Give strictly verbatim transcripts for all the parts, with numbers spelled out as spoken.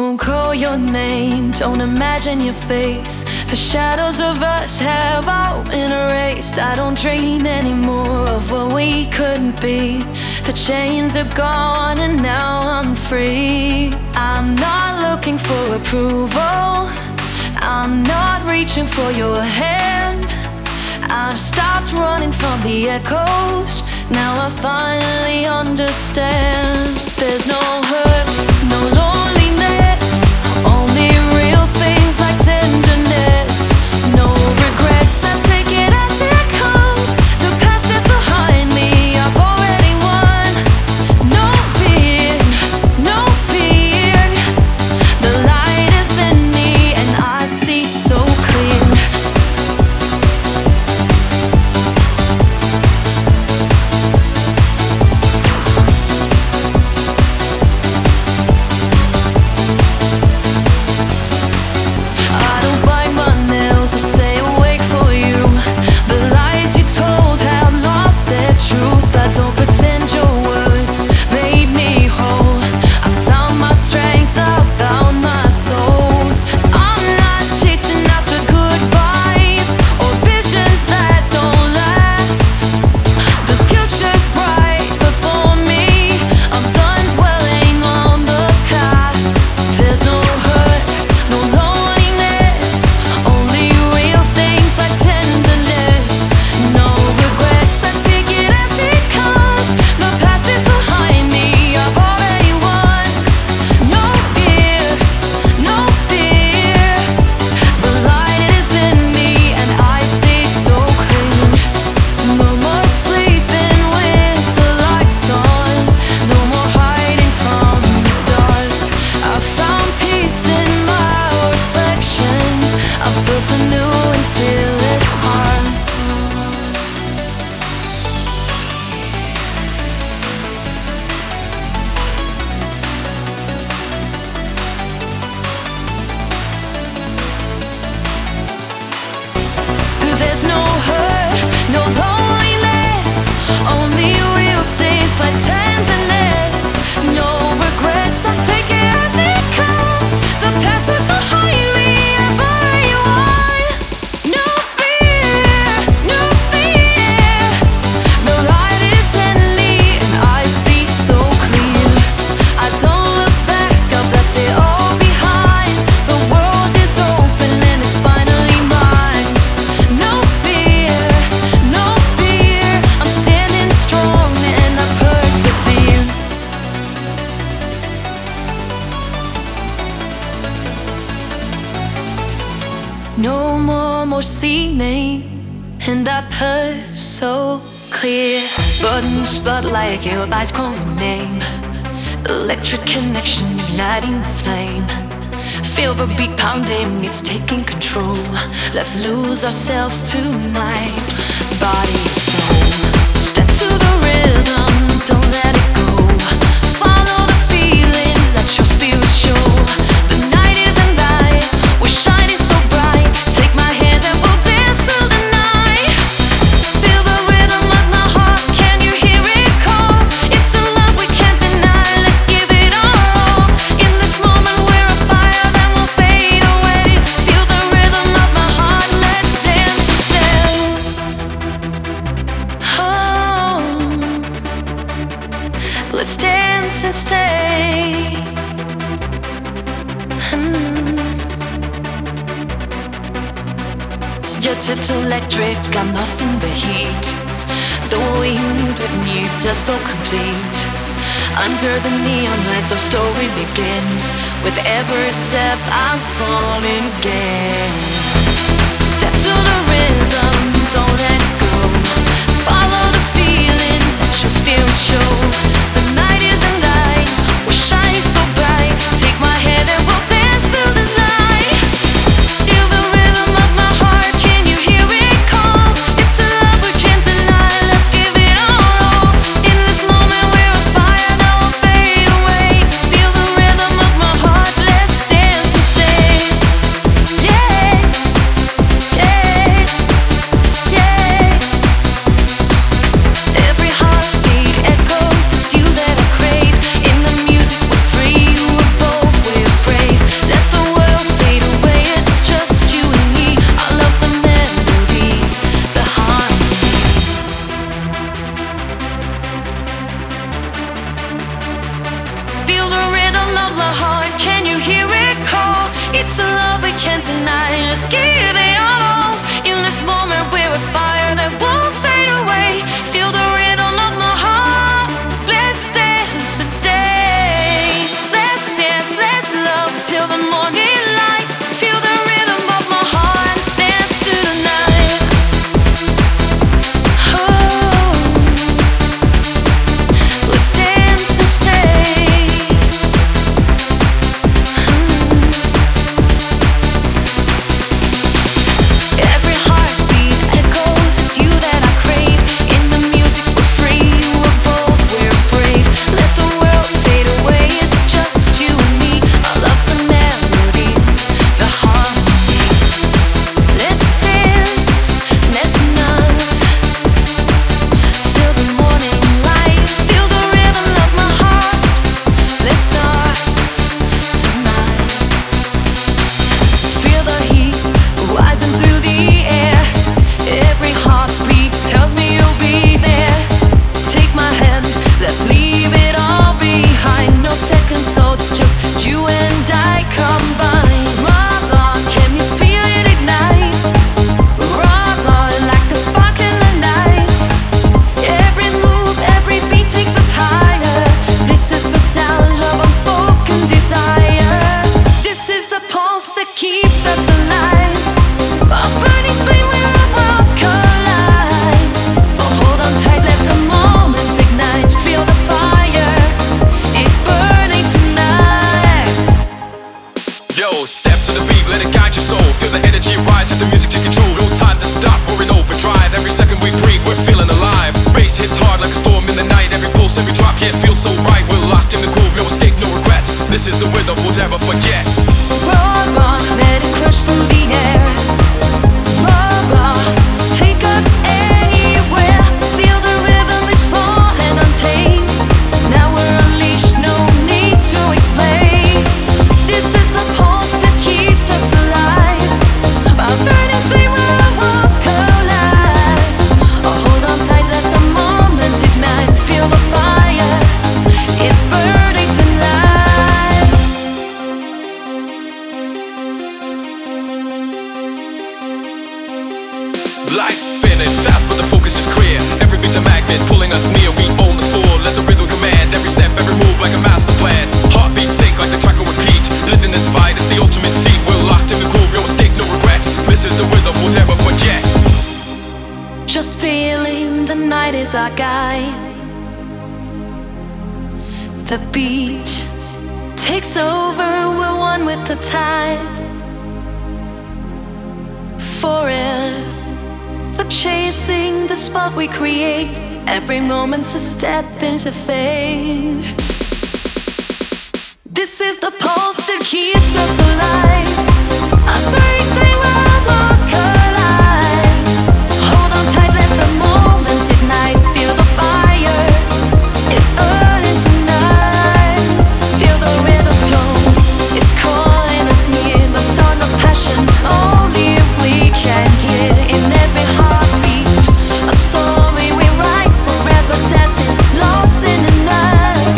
Won't call your name, don't imagine your face. The shadows of us have all been erased. I don't dream anymore of what we couldn't be. The chains are gone and now I'm free. I'm not looking for approval, I'm not reaching for your hand. I've stopped running from the echoes, now I finally understand. There's no hurt, no loneliness, only real things like tenderness. No regrets, I take it as it comes. The past is behind me, I've already won. No fear, no fear. The light is in me and I see so clear. There's no hurt, no loneliness, only real things like tenderness. No regrets, I take it as it comes. The past is behind me, I've already won. No fear, no fear. The light is in me and I see so clear. I don't look back, I've left it all behind. The world is open and it's finally mine. No fear, no fear. I'm standing strong and I persevere. No more, more seeing, and I purse so clear. Button spotlight, your eyes call my name. Electric connection, igniting the flame. Feel the beat pounding, it's taking control. Let's lose ourselves tonight, body and soul. Step to the rhythm, don't let it go. Follow the feeling, let your spirit show. The night isn't light, we're shining so bright. Take my hand and we'll dance through the night. Feel the rhythm of my heart, can you hear it call? It's a love we can't deny, let's give it our all. In this moment we're a fire that won't fade away. Feel the rhythm of my heart, let's dance and stay. Oh, let's dance and stay. Hmm. Your tips electric, I'm lost in the heat. The wind with me, they're so complete. Under the neon lights, our story begins. With every step, I'm falling again. Step to the rhythm, don't let it go. Follow the feeling, let your spirit show. The night isn't light, we're shining so bright. Take my hand and we'll dance through the night. Feel the rhythm of my heart, can you hear it call? It's a love we can't deny, let's give it our all. In this moment we're a fire that won't fade away. Feel the rhythm of my heart, let's dance and stay. Yeah, yeah, yeah. Every heartbeat echoes, it's you that till the morning light. Feel the rhythm of my heart dance to the night. Oh, let's dance and stay. Every heartbeat echoes, it's you that I crave. In the music we're free, we're bold, we're brave. Let the world fade away, it's just you and me. Our love's the melody, the harmony. Let's dance, let's numb till the morning light. Feel the rhythm of my heart, let's dance tonight. Feel the heat rising through the air. Every heartbeat tells me you'll be there. Take my hand, let's leave it all behind. No second thoughts, just you and I combine. Rock on, can you feel it ignite? Rock on like a spark in the night. Every move, every beat takes us higher. This is the sound of unspoken desire. This is the pulse that keeps us alive. A burning flame where our worlds collide. Oh, hold on tight, let the moment ignite. Feel the fire, it's burning tonight. Yo, step to the beat, let it guide your soul. Feel the energy rise, let the music take control. No time to stop, we're in overdrive. Every second we breathe, we're feeling alive. Bass hits hard like a storm in the night. Every pulse, every drop, yeah, it feels so right. We're locked in the groove, no mistake, no regret. This is the rhythm we'll never forget. Roll on, let it crush through the air. Roll on, take us anywhere. Feel the rhythm, it's raw and untamed. Now we're unleashed, no need to explain. This is the pulse that keeps us alive. A burning flame where our worlds collide. Oh, hold on tight, let the moment ignite. Feel the fire, it's burning tonight. Lights spinning fast, but the focus is clear. Every beat's a magnet pulling us near. We own the floor, let the rhythm command. Every step, every move like a master plan. Heartbeats sync like the track will repeat. Living this fight is the ultimate feat. We're locked in the groove, no mistake, no regret. This is the rhythm we'll never forget. Just feeling the night is our guide. The beat takes over, we're one with the tide. Forever chasing the spot we create. Every moment's a step into fate. This is the pulse that keeps us alive. A burning flame where our worlds collide. Hold on tight, let the moment ignite. Feel the fire, it's burning tonight. Feel the rhythm flow, it's calling us near. The sound of passion, only if we can hear. In every heartbeat, a story we write. Forever dancing, lost in the night.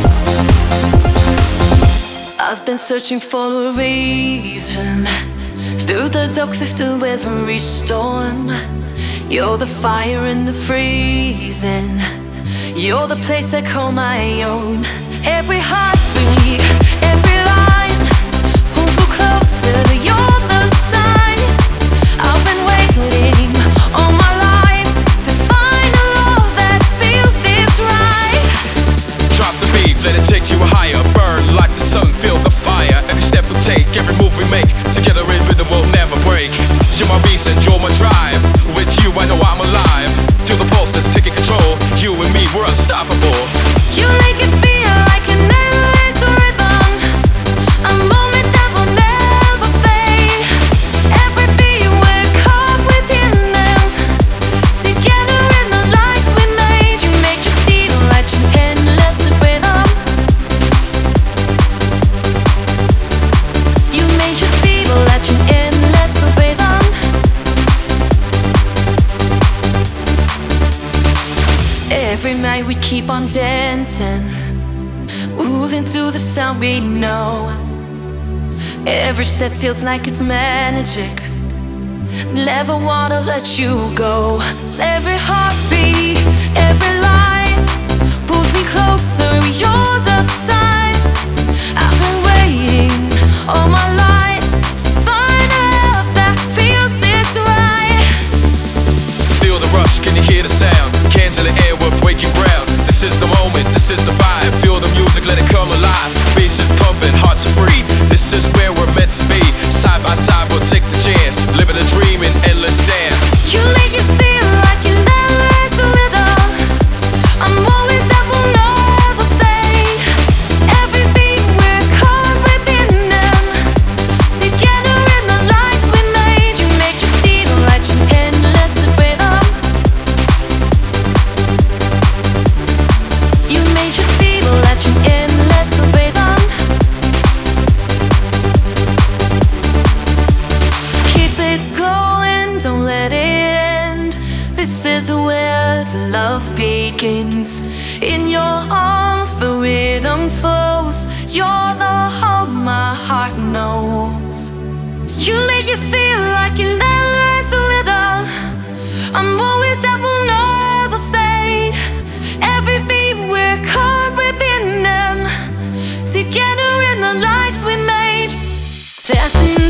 I've been searching for a reason. Through the dark, through every storm. You're the fire in the freezing. You're the place I call my own. Every heartbeat, every line pulls me closer. You're the sign. I've been waiting all my life to find a love that feels this right. Drop the beat, let it take you higher. Burn like the sun, feel the fire. Every step we take, every move we make. Together in rhythm we'll never break. You're my reason, you're my drive. With you I know I'm alive. Feel the pulse that's taking control. You and me, we're unstoppable. You make it feel like an endless rhythm. A moment that will never fade. Every beat we're caught within them. Together in the life we made. You make it feel like an endless rhythm. You make it feel like an endless rhythm. Every night we keep on dancing, moving to the sound we know. Every step feels like it's magic. Never wanna let you go. Every heartbeat, every line pulls me closer. You're the sign. I've been waiting love begins. In your arms the rhythm flows. You're the home my heart knows. You make it feel like you never surrender. I'm always there for another state. Every beat we're caught within them. Together in the life we made. Dancing